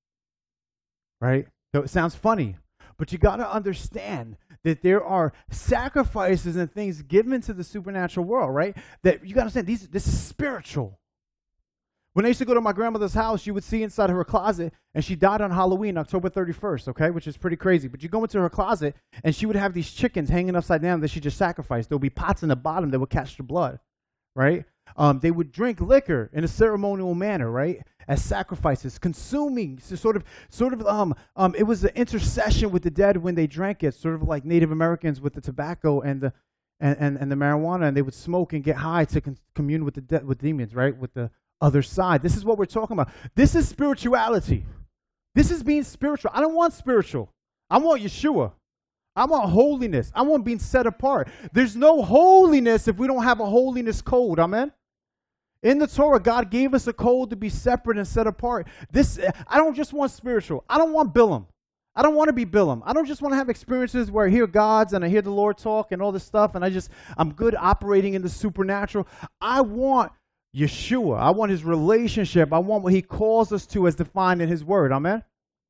Right? So it sounds funny, but you got to understand that there are sacrifices and things given to the supernatural world, right? That you got to understand, these, this is spiritual. When I used to go to my grandmother's house, you would see inside of her closet, and she died on Halloween, October thirty-first, okay, which is pretty crazy. But you go into her closet, and she would have these chickens hanging upside down that she just sacrificed. There would be pots in the bottom that would catch the blood, right? Um, they would drink liquor in a ceremonial manner, right, as sacrifices, consuming, so sort of, sort of, um, um, it was an intercession with the dead when they drank it, sort of like Native Americans with the tobacco and the, and, and, and the marijuana, and they would smoke and get high to con- commune with the de- with demons, right, with the other side. This is what we're talking about. This is spirituality. This is being spiritual. I don't want spiritual. I want Yeshua. I want holiness. I want being set apart. There's no holiness if we don't have a holiness code. Amen. In the Torah, God gave us a code to be separate and set apart. This, I don't just want spiritual. I don't want Bilam. I don't want to be Bilam. I don't just want to have experiences where I hear God's and I hear the Lord talk and all this stuff and I just, I'm good operating in the supernatural. I want Yeshua. I want his relationship. I want what he calls us to as defined in his word. Amen?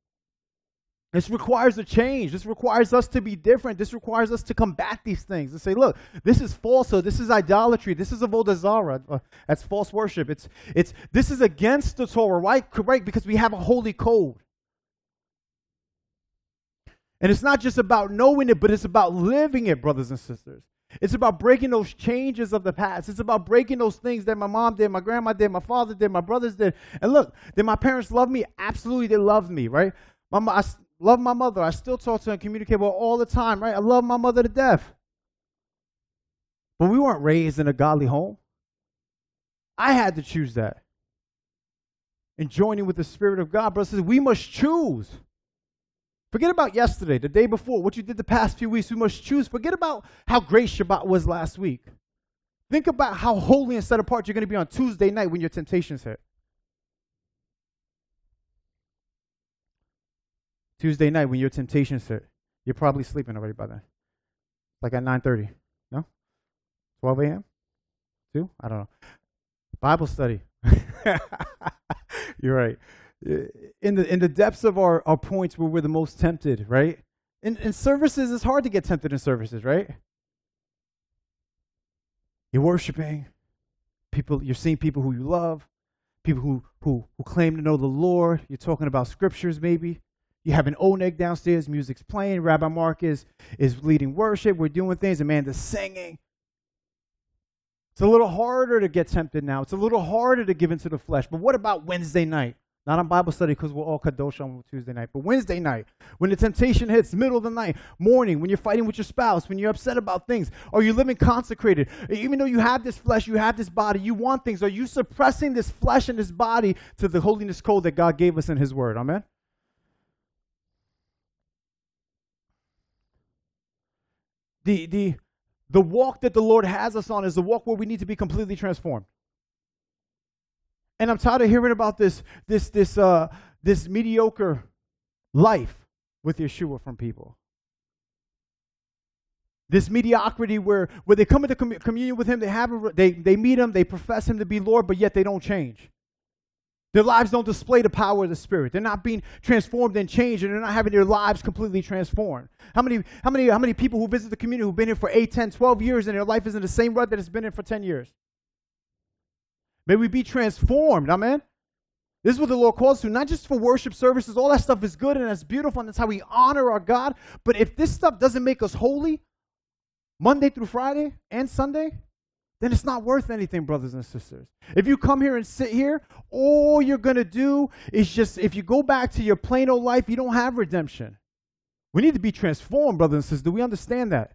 This requires a change. This requires us to be different. This requires us to combat these things and say, look, this is falsehood. This is idolatry. This is avodah zarah. Uh, that's false worship. It's, it's, this is against the Torah, right? Right? Because we have a holy code. And it's not just about knowing it, but it's about living it, brothers and sisters. It's about breaking those changes of the past. It's about breaking those things that my mom did, my grandma did, my father did, my brothers did. And look, did my parents love me? Absolutely, they loved me, right? My, I love my mother. I still talk to her and communicate with her all the time, right? I love my mother to death. But we weren't raised in a godly home. I had to choose that. And joining with the Spirit of God, brothers, we must choose. Forget about yesterday, the day before, what you did the past few weeks. We must choose. Forget about how great Shabbat was last week. Think about how holy and set apart you're going to be on Tuesday night when your temptations hit. Tuesday night when your temptations hit. You're probably sleeping already by then. Like at nine thirty? No? twelve a.m.? two? I don't know. Bible study. You're right. In the in the depths of our, our points where we're the most tempted, right? In, in services, it's hard to get tempted in services, right? You're worshiping. People, you're seeing people who you love, people who, who, who claim to know the Lord. You're talking about scriptures maybe. You have an Oneg downstairs, music's playing, Rabbi Mark is, is leading worship, we're doing things, Amanda's singing. It's a little harder to get tempted now. It's a little harder to give into the flesh. But what about Wednesday night? Not on Bible study because we're all kadosh on Tuesday night. But Wednesday night, when the temptation hits, middle of the night, morning, when you're fighting with your spouse, when you're upset about things, are you living consecrated? Even though you have this flesh, you have this body, you want things, are you suppressing this flesh and this body to the holiness code that God gave us in his word? Amen? The, the, the walk that the Lord has us on is the walk where we need to be completely transformed. And I'm tired of hearing about this, this, this, uh, this mediocre life with Yeshua from people. This mediocrity where, where they come into com- communion with him, they have a, they, they meet him, they profess him to be Lord, but yet they don't change. Their lives don't display the power of the Spirit. They're not being transformed and changed, and they're not having their lives completely transformed. How many, how many, how many people who visit the community who've been here for eight, ten, twelve years and their life is in the same rut that it's been in for ten years? May we be transformed, amen? This is what the Lord calls to, not just for worship services. All that stuff is good and that's beautiful and that's how we honor our God. But if this stuff doesn't make us holy, Monday through Friday and Sunday, then it's not worth anything, brothers and sisters. If you come here and sit here, all you're going to do is just, if you go back to your plain old life, you don't have redemption. We need to be transformed, brothers and sisters. Do we understand that?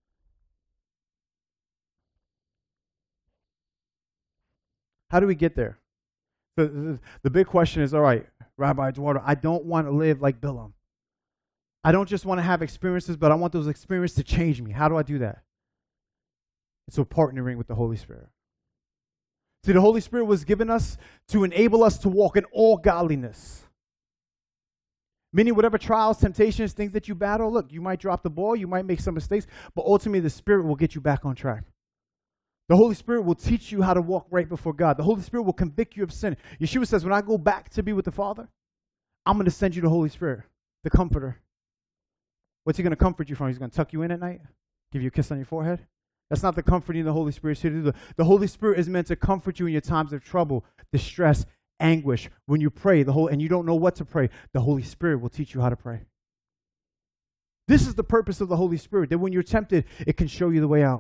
How do we get there? The, the, the big question is, all right, Rabbi Eduardo, I don't want to live like Bilam. I don't just want to have experiences, but I want those experiences to change me. How do I do that? It's so partnering with the Holy Spirit. See, the Holy Spirit was given us to enable us to walk in all godliness. Meaning whatever trials, temptations, things that you battle, look, you might drop the ball, you might make some mistakes, but ultimately the Spirit will get you back on track. The Holy Spirit will teach you how to walk right before God. The Holy Spirit will convict you of sin. Yeshua says, when I go back to be with the Father, I'm going to send you the Holy Spirit, the Comforter. What's he going to comfort you from? He's going to tuck you in at night? Give you a kiss on your forehead? That's not the comforting the Holy Spirit is here to do. The Holy Spirit is meant to comfort you in your times of trouble, distress, anguish. When you pray, the whole and you don't know what to pray, the Holy Spirit will teach you how to pray. This is the purpose of the Holy Spirit, that when you're tempted, it can show you the way out.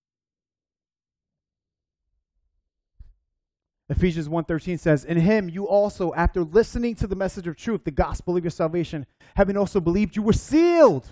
Ephesians one thirteen says, in him you also, after listening to the message of truth, the gospel of your salvation, having also believed, you were sealed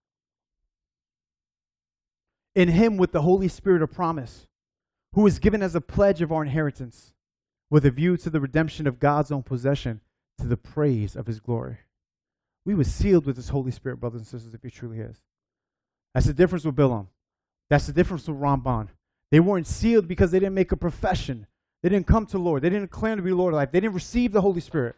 in him with the Holy Spirit of promise, who is given as a pledge of our inheritance, with a view to the redemption of God's own possession, to the praise of his glory. We were sealed with this Holy Spirit, brothers and sisters, if he truly is. That's the difference with Bilam. That's the difference with Ramban. They weren't sealed because they didn't make a profession. They didn't come to Lord. They didn't claim to be Lord of life. They didn't receive the Holy Spirit.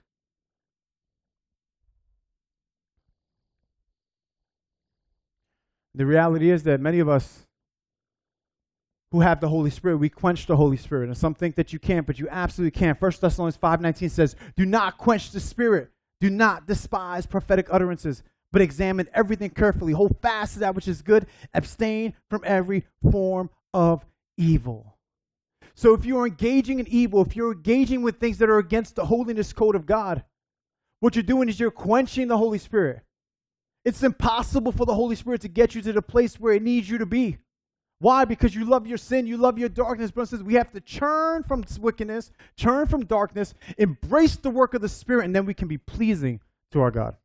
The reality is that many of us who have the Holy Spirit, we quench the Holy Spirit. And some think that you can't, but you absolutely can't. First Thessalonians five nineteen says, do not quench the Spirit. Do not despise prophetic utterances, but examine everything carefully. Hold fast to that which is good. Abstain from every form of evil. So if you're engaging in evil, if you're engaging with things that are against the holiness code of God, what you're doing is you're quenching the Holy Spirit. It's impossible for the Holy Spirit to get you to the place where it needs you to be. Why? Because you love your sin, you love your darkness. Brothers and sisters, we have to turn from wickedness, turn from darkness, embrace the work of the Spirit, and then we can be pleasing to our God.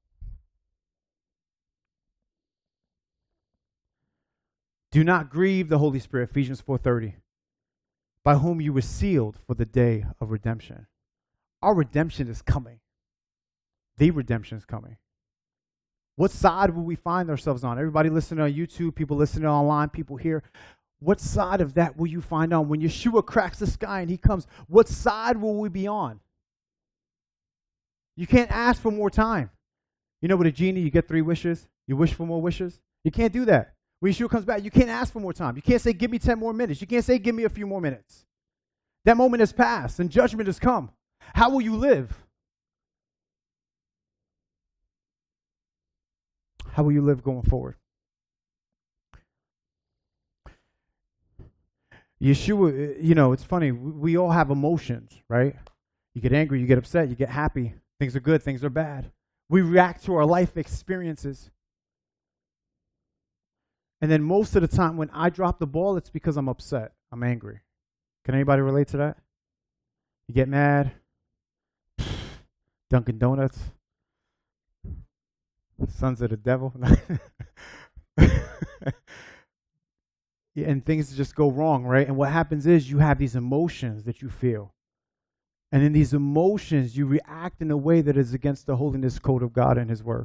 Do not grieve the Holy Spirit, Ephesians four thirty. By whom you were sealed for the day of redemption. Our redemption is coming. The redemption is coming. What side will we find ourselves on? Everybody listening on YouTube, people listening online, people here. What side of that will you find on? When Yeshua cracks the sky and he comes, what side will we be on? You can't ask for more time. You know, with a genie, you get three wishes. You wish for more wishes. You can't do that. When Yeshua comes back, you can't ask for more time. You can't say, give me ten more minutes. You can't say, give me a few more minutes. That moment has passed and judgment has come. How will you live? How will you live going forward? Yeshua, you know, it's funny. We all have emotions, right? You get angry, you get upset, you get happy. Things are good, things are bad. We react to our life experiences. And then most of the time when I drop the ball, it's because I'm upset. I'm angry. Can anybody relate to that? You get mad. Dunkin' Donuts. Sons of the devil. And things just go wrong, right? And what happens is you have these emotions that you feel. And in these emotions, you react in a way that is against the holiness code of God and His Word.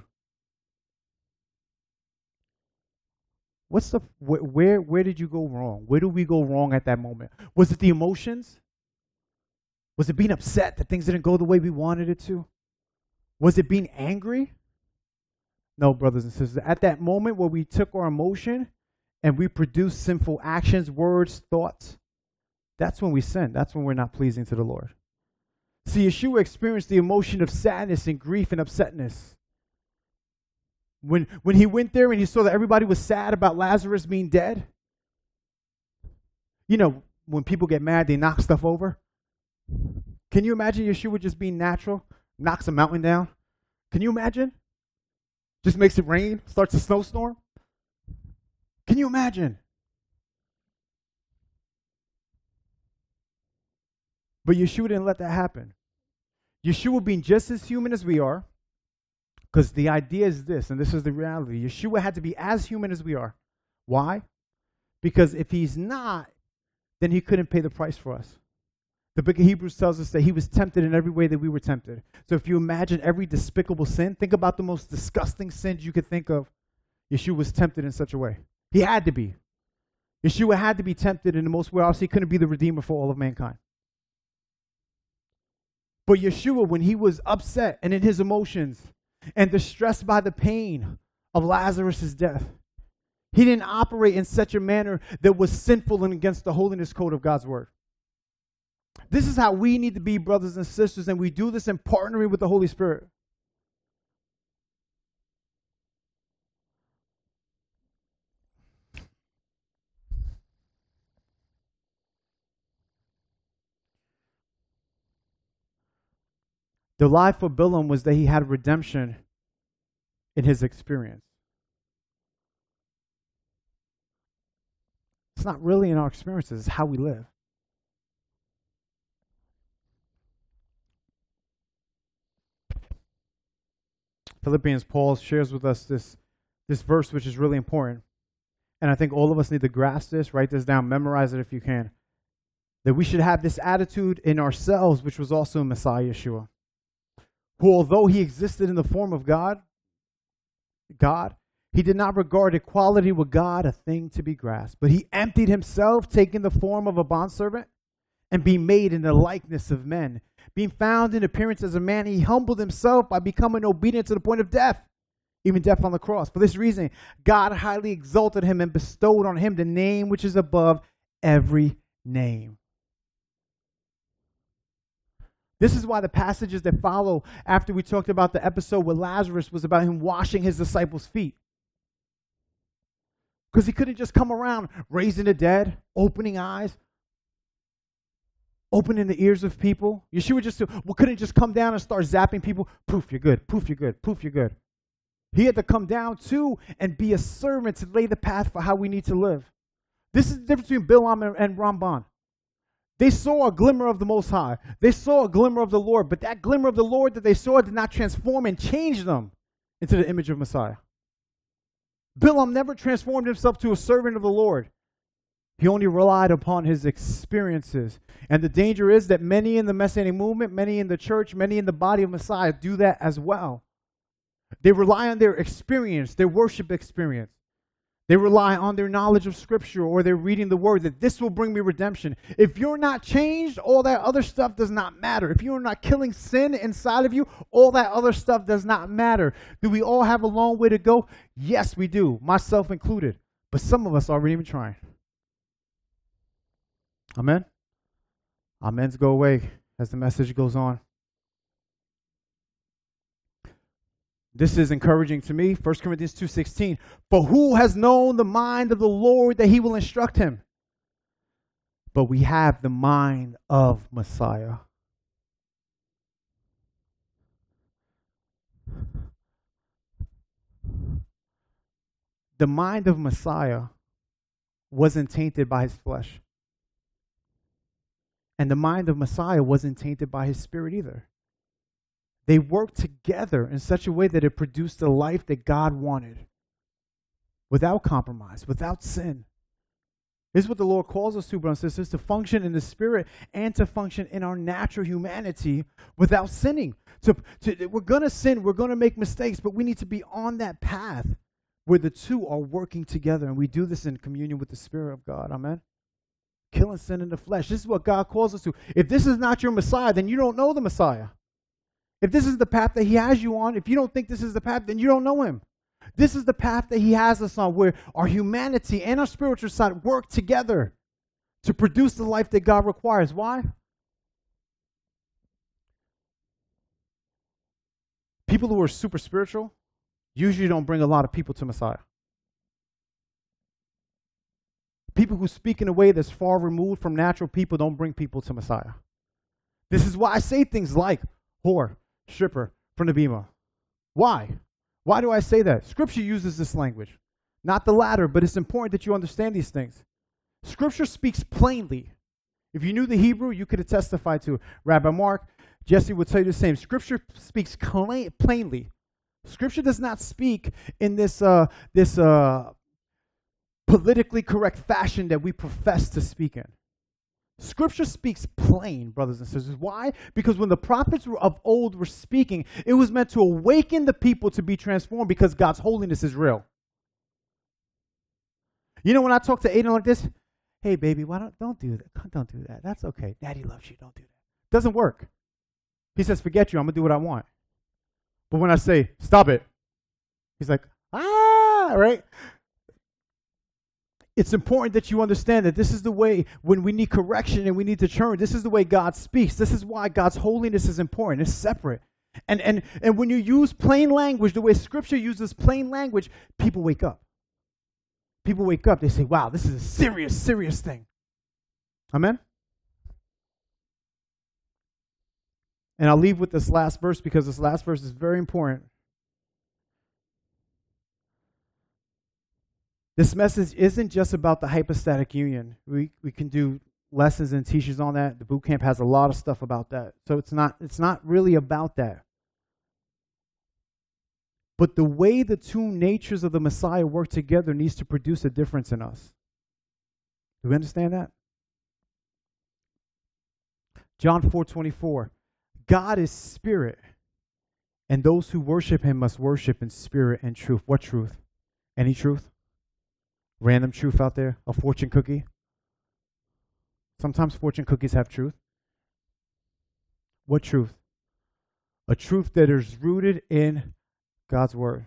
What's the wh- where where did you go wrong? Where do we go wrong at that moment? Was it the emotions? Was it being upset that things didn't go the way we wanted it to? Was it being angry? No, brothers and sisters. At that moment where we took our emotion and we produced sinful actions, words, thoughts, that's when we sin. That's when we're not pleasing to the Lord. See, Yeshua experienced the emotion of sadness and grief and upsetness. When, when he went there and he saw that everybody was sad about Lazarus being dead, you know, when people get mad, they knock stuff over. Can you imagine Yeshua just being natural, knocks a mountain down? Can you imagine? Just makes it rain, starts a snowstorm? Can you imagine? But Yeshua didn't let that happen. Yeshua being just as human as we are, because the idea is this, and this is the reality. Yeshua had to be as human as we are. Why? Because if he's not, then he couldn't pay the price for us. The book of Hebrews tells us that he was tempted in every way that we were tempted. So if you imagine every despicable sin, think about the most disgusting sins you could think of. Yeshua was tempted in such a way. He had to be. Yeshua had to be tempted in the most way else. He couldn't be the Redeemer for all of mankind. But Yeshua, when he was upset and in his emotions and distressed by the pain of Lazarus' death, he didn't operate in such a manner that was sinful and against the holiness code of God's word. This is how we need to be, brothers and sisters, and we do this in partnering with the Holy Spirit. The lie for Bilam was that he had redemption in his experience. It's not really in our experiences, it's how we live. Philippians, Paul shares with us this, this verse, which is really important. And I think all of us need to grasp this, write this down, memorize it if you can. That we should have this attitude in ourselves, which was also in Messiah Yeshua, who, although he existed in the form of God, God, he did not regard equality with God a thing to be grasped, but he emptied himself, taking the form of a bondservant, and being made in the likeness of men. Being found in appearance as a man, he humbled himself by becoming obedient to the point of death, even death on the cross. For this reason, God highly exalted him and bestowed on him the name which is above every name. This is why the passages that follow after we talked about the episode with Lazarus was about him washing his disciples' feet. Because he couldn't just come around raising the dead, opening eyes, opening the ears of people. Yeshua just well, couldn't just come down and start zapping people. Poof, you're good. Poof, you're good. Poof, you're good. He had to come down too and be a servant to lay the path for how we need to live. This is the difference between Bilam and, and Ramban. They saw a glimmer of the Most High. They saw a glimmer of the Lord, but that glimmer of the Lord that they saw did not transform and change them into the image of Messiah. Bilam never transformed himself to a servant of the Lord. He only relied upon his experiences. And the danger is that many in the Messianic movement, many in the church, many in the body of Messiah do that as well. They rely on their experience, their worship experience. They rely on their knowledge of Scripture or they're reading the Word, that this will bring me redemption. If you're not changed, all that other stuff does not matter. If you're not killing sin inside of you, all that other stuff does not matter. Do we all have a long way to go? Yes, we do, myself included. But some of us aren't even trying. Amen? Amens go away as the message goes on. This is encouraging to me. First Corinthians two sixteen. For who has known the mind of the Lord that he will instruct him? But we have the mind of Messiah. The mind of Messiah wasn't tainted by his flesh. And the mind of Messiah wasn't tainted by his spirit either. They worked together in such a way that it produced the life that God wanted, without compromise, without sin. This is what the Lord calls us to, brothers and sisters, to function in the spirit and to function in our natural humanity without sinning. To, to, we're going to sin, we're going to make mistakes, but we need to be on that path where the two are working together, and we do this in communion with the Spirit of God. Amen? Killing sin in the flesh. This is what God calls us to. If this is not your Messiah, then you don't know the Messiah. If this is the path that he has you on, if you don't think this is the path, then you don't know him. This is the path that he has us on, where our humanity and our spiritual side work together to produce the life that God requires. Why? People who are super spiritual usually don't bring a lot of people to Messiah. People who speak in a way that's far removed from natural people don't bring people to Messiah. This is why I say things like whore, stripper, from the bema. Why? Why do I say that? Scripture uses this language. Not the latter, but it's important that you understand these things. Scripture speaks plainly. If you knew the Hebrew, you could have testified to it. Rabbi Mark, Jesse would tell you the same. Scripture speaks cla- plainly. Scripture does not speak in this uh, this uh, politically correct fashion that we profess to speak in. Scripture speaks plain, brothers and sisters. Why? Because when the prophets of old were speaking, it was meant to awaken the people to be transformed, because God's holiness is real. You know, when I talk to Aiden like this, hey, baby, why don't, don't do that. Don't do that. That's okay. Daddy loves you. Don't do that. Doesn't work. He says, forget you. I'm going to do what I want. But when I say, stop it, he's like, ah, right? It's important that you understand that this is the way when we need correction and we need to turn. This is the way God speaks. This is why God's holiness is important. It's separate. And, and, and when you use plain language, the way Scripture uses plain language, people wake up. People wake up. They say, wow, this is a serious, serious thing. Amen? And I'll leave with this last verse, because this last verse is very important. This message isn't just about the hypostatic union. We we can do lessons and teachers on that. The boot camp has a lot of stuff about that. So it's not it's not really about that. But the way the two natures of the Messiah work together needs to produce a difference in us. Do we understand that? John four twenty-four. God is spirit, and those who worship him must worship in spirit and truth. What truth? Any truth? Random truth out there? A fortune cookie? Sometimes fortune cookies have truth. What truth? A truth that is rooted in God's word.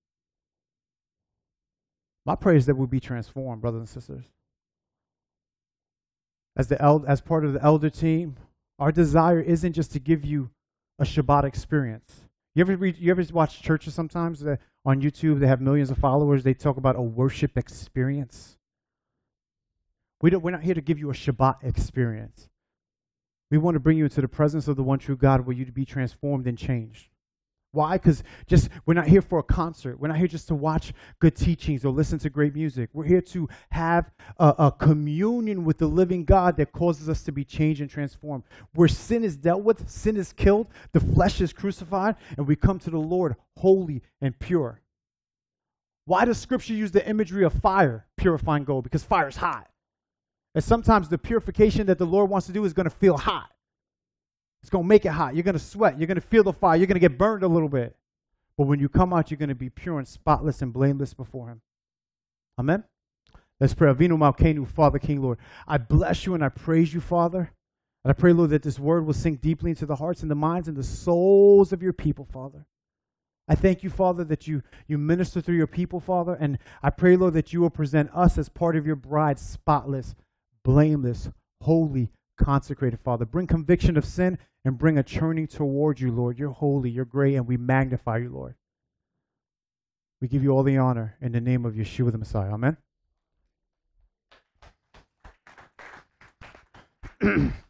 My prayer is that we'll be transformed, brothers and sisters. As the el- as part of the elder team, our desire isn't just to give you a Shabbat experience. You ever read, you ever watch churches sometimes that on YouTube, they have millions of followers, they talk about a worship experience. We don't, we're not here to give you a Shabbat experience. We want to bring you into the presence of the one true God, where you to be transformed and changed. Why? Because just we're not here for a concert. We're not here just to watch good teachings or listen to great music. We're here to have a, a communion with the living God that causes us to be changed and transformed. Where sin is dealt with, sin is killed, the flesh is crucified, and we come to the Lord holy and pure. Why does Scripture use the imagery of fire purifying gold? Because fire is hot. And sometimes the purification that the Lord wants to do is going to feel hot. It's going to make it hot. You're going to sweat. You're going to feel the fire. You're going to get burned a little bit. But when you come out, you're going to be pure and spotless and blameless before him. Amen? Let's pray. Avinu Malkeinu, Father, King, Lord. I bless you and I praise you, Father. And I pray, Lord, that this word will sink deeply into the hearts and the minds and the souls of your people, Father. I thank you, Father, that you, you minister through your people, Father. And I pray, Lord, that you will present us as part of your bride, spotless, blameless, holy, consecrated, Father. Bring conviction of sin and bring a turning toward you, Lord. You're holy, you're great, and we magnify you, Lord. We give you all the honor in the name of Yeshua the Messiah. Amen.